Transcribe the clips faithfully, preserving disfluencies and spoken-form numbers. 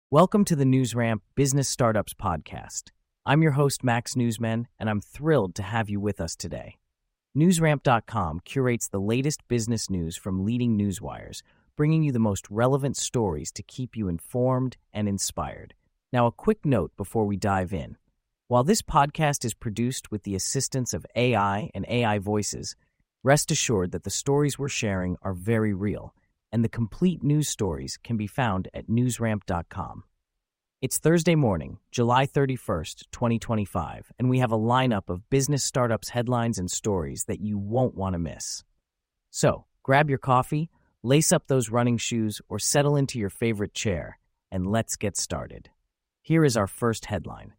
Welcome to the NewsRamp Business Startups Podcast. I'm your host, Max Newsman, and I'm thrilled to have you with us today. NewsRamp dot com curates the latest business news from leading newswires, bringing you the most relevant stories to keep you informed and inspired. Now, a quick note before we dive in. While this podcast is produced with the assistance of A I and A I voices, rest assured that the stories we're sharing are very real, and the complete news stories can be found at NewsRamp dot com. It's Thursday morning, July thirty-first, twenty twenty-five, and we have a lineup of business startups headlines and stories that you won't want to miss. So, grab your coffee, lace up those running shoes, or settle into your favorite chair, and let's get started. Here is our first headline.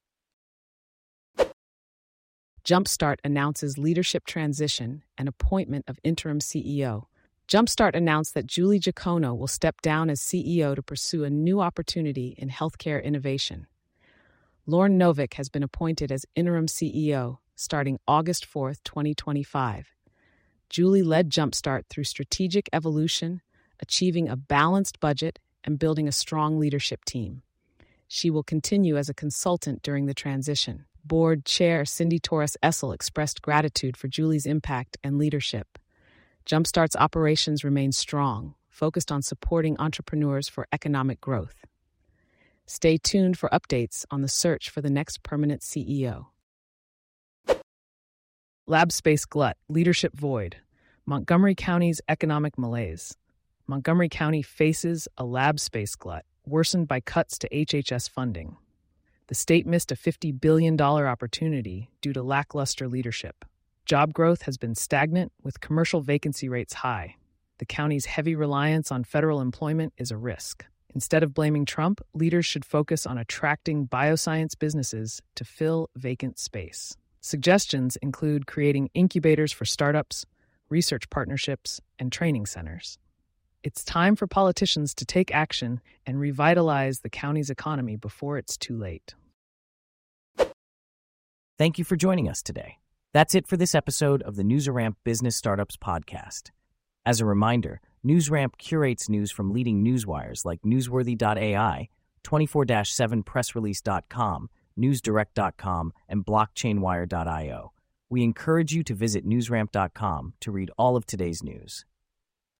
Jumpstart announces leadership transition and appointment of interim C E O. Jumpstart announced that Julie Giacono will step down as C E O to pursue a new opportunity in healthcare innovation. Lorne Novick has been appointed as interim C E O starting August fourth, twenty twenty-five. Julie led Jumpstart through strategic evolution, achieving a balanced budget and building a strong leadership team. She will continue as a consultant during the transition. Board Chair Cindy Torres Essel expressed gratitude for Julie's impact and leadership. Jumpstart's operations remain strong, focused on supporting entrepreneurs for economic growth. Stay tuned for updates on the search for the next permanent C E O. Lab space glut, leadership void. Montgomery County's economic malaise. Montgomery County faces a lab space glut, worsened by cuts to H H S funding. The state missed a fifty billion dollars opportunity due to lackluster leadership. Job growth has been stagnant, with commercial vacancy rates high. The county's heavy reliance on federal employment is a risk. Instead of blaming Trump, leaders should focus on attracting bioscience businesses to fill vacant space. Suggestions include creating incubators for startups, research partnerships, and training centers. It's time for politicians to take action and revitalize the county's economy before it's too late. Thank you for joining us today. That's it for this episode of the NewsRamp Business Startups Podcast. As a reminder, NewsRamp curates news from leading newswires like Newsworthy dot A I, twenty-four seven press release dot com, newsdirect dot com, and blockchain wire dot io. We encourage you to visit NewsRamp dot com to read all of today's news.